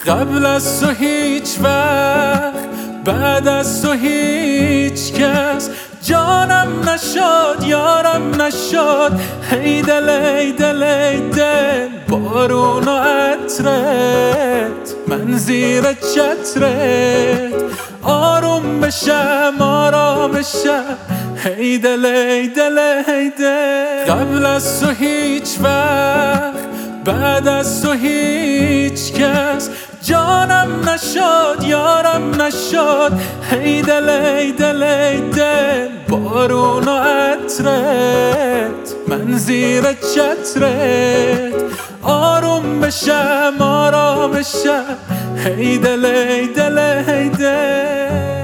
قبل از تو هیچ وقت، بعد از تو هیچ کس جانم نشد، یارم نشد. ای دل ای دل ای دل، بارون و عطرت، من زیر چترت آروم بشم آرام بشم. ای دل ای دل ای دل، قبل از تو هیچ وقت، بعد از تو هیچ کس جانم نشد، یارم نشد. ای دل ای دل ای دل، بارون و عطرت، من زیر چترت آروم بشم آرام بشم. ای دل ای دل ای دل.